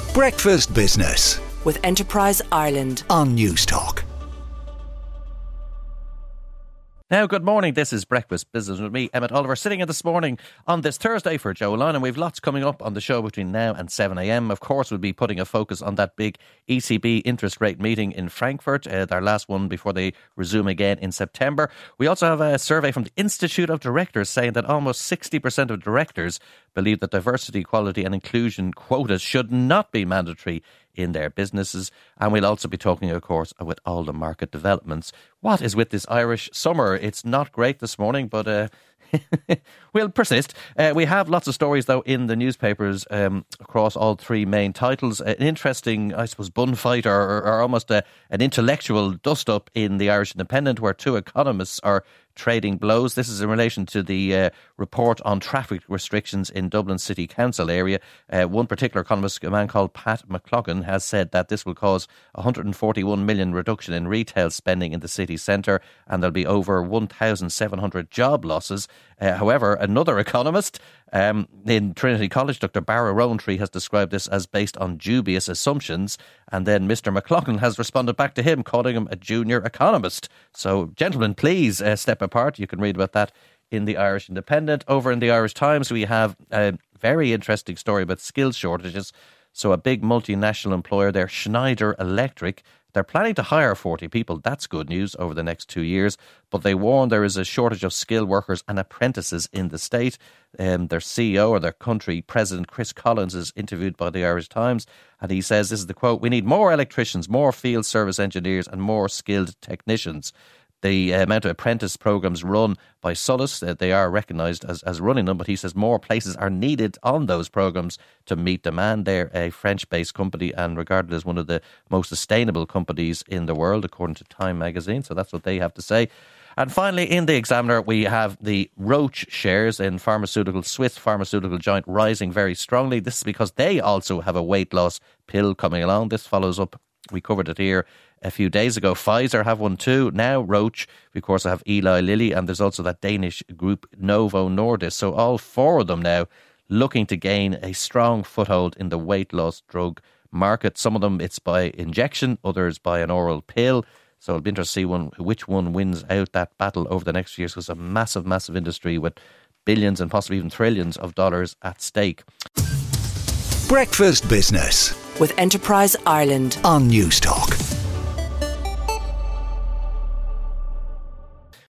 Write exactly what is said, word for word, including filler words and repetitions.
Breakfast Business with Enterprise Ireland on Newstalk. Now, good morning. This is Breakfast Business with me, Emmett Oliver, sitting in this morning on this Thursday for Joe Lyon, and we've lots coming up on the show between now and seven a.m. Of course, we'll be putting a focus on that big E C B interest rate meeting in Frankfurt, uh, their last one before they resume again in September. We also have a survey from the Institute of Directors saying that almost sixty percent of directors believe that diversity, equality and inclusion quotas should not be mandatory in their businesses. And we'll also be talking, of course, with all the market developments. What is with this Irish summer? It's not great this morning, but uh, we'll persist. Uh, we have lots of stories, though, in the newspapers um, across all three main titles. An interesting, I suppose, bun fight or, or, or almost a, an intellectual dust-up in the Irish Independent, where two economists are trading blows. This is in relation to the uh, report on traffic restrictions in Dublin City Council area. Uh, one particular economist, a man called Pat McLaughlin, has said that this will cause a one hundred forty-one million reduction in retail spending in the city centre, and there'll be over one thousand seven hundred job losses. Uh, however, another economist um, in Trinity College, Doctor Barra Rowntree, has described this as based on dubious assumptions. And then Mister McLaughlin has responded back to him, calling him a junior economist. So, gentlemen, please uh, step apart. You can read about that in the Irish Independent. Over in the Irish Times, we have a very interesting story about skills shortages. So a big multinational employer there, Schneider Electric, they're planning to hire forty people. That's good news over the next two years. But they warn there is a shortage of skilled workers and apprentices in the state. Um, their C E O, or their country president, Chris Collins, is interviewed by the Irish Times. And he says, this is the quote, "We need more electricians, more field service engineers and more skilled technicians." The amount of apprentice programmes run by Solus, uh, they are recognised as, as running them, but he says more places are needed on those programmes to meet demand. They're a French-based company and regarded as one of the most sustainable companies in the world, according to Time magazine. So that's what they have to say. And finally, in the Examiner, we have the Roche shares in pharmaceutical, Swiss pharmaceutical giant, rising very strongly. This is because they also have a weight loss pill coming along. This follows up, we covered it here a few days ago. Pfizer have one too. Now Roche, we of course have Eli Lilly, and there's also that Danish group Novo Nordisk. So all four of them now looking to gain a strong foothold in the weight loss drug market. Some of them it's by injection, others by an oral pill. So it'll be interesting to see one, which one wins out that battle over the next few years, because it's a massive, massive industry with billions and possibly even trillions of dollars at stake. Breakfast Business with Enterprise Ireland on Newstalk.